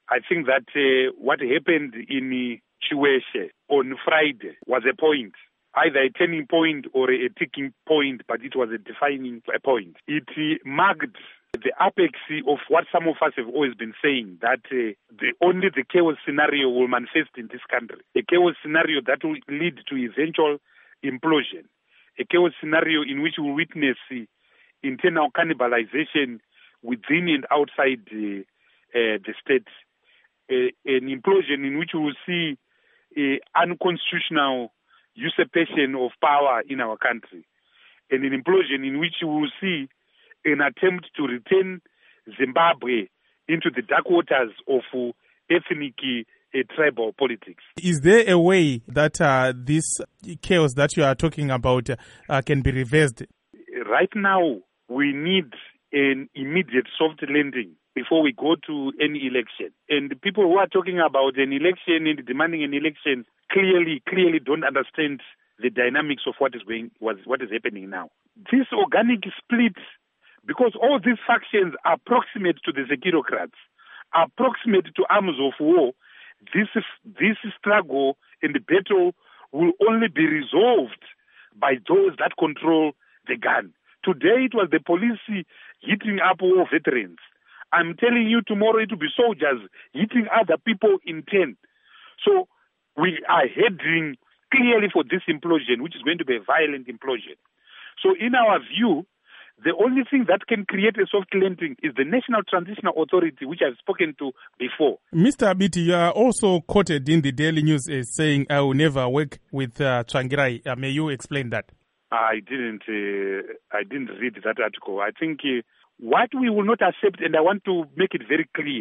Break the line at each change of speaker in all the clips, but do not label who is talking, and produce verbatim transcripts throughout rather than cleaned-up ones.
I think that uh, what happened in Chiweshe on Friday was a point, either a turning point or a ticking point, but it was a defining point. It uh, marked the apex of what some of us have always been saying, that uh, the, only the chaos scenario will manifest in this country, a chaos scenario that will lead to eventual implosion, a chaos scenario in which we will witness uh, internal cannibalization within and outside uh, uh, the state, uh, an implosion in which we will see uh, unconstitutional usurpation of power in our country, and an implosion in which we will see an attempt to return Zimbabwe into the dark waters of uh, ethnic uh, tribal politics.
Is there a way that uh, this chaos that you are talking about uh, can be reversed?
Right now, we need an immediate soft landing before we go to any election. And the people who are talking about an election and demanding an election clearly, clearly don't understand the dynamics of what is going, what, what is happening now. This organic split, because all these factions are proximate to the Sekirocrats, are proximate to arms of war, this, this struggle and the battle will only be resolved by those that control the gun. Today it was the police hitting up war veterans. I'm telling you, tomorrow it will be soldiers hitting other people in turn. So we are heading clearly for this implosion, which is going to be a violent implosion. So in our view, the only thing that can create a soft landing is the National Transitional Authority, which I've spoken to before.
Mister Abiti, you are also quoted in the Daily News as saying, I will never work with uh, Tsvangirai. Uh, may you explain that?
I didn't uh, I didn't read that article. I think uh, what we will not accept, and I want to make it very clear,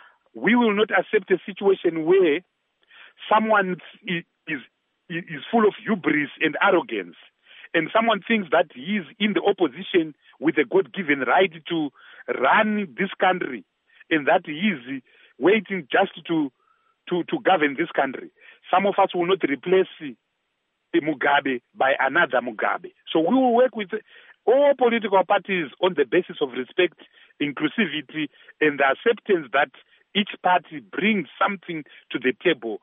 we will not accept a situation where someone is, is, is full of hubris and arrogance, and someone thinks that he is in the opposition with a God-given right to run this country, and that he is waiting just to, to, to govern this country. Some of us will not replace Mugabe by another Mugabe. So we will work with all political parties on the basis of respect, inclusivity, and the acceptance that each party brings something to the table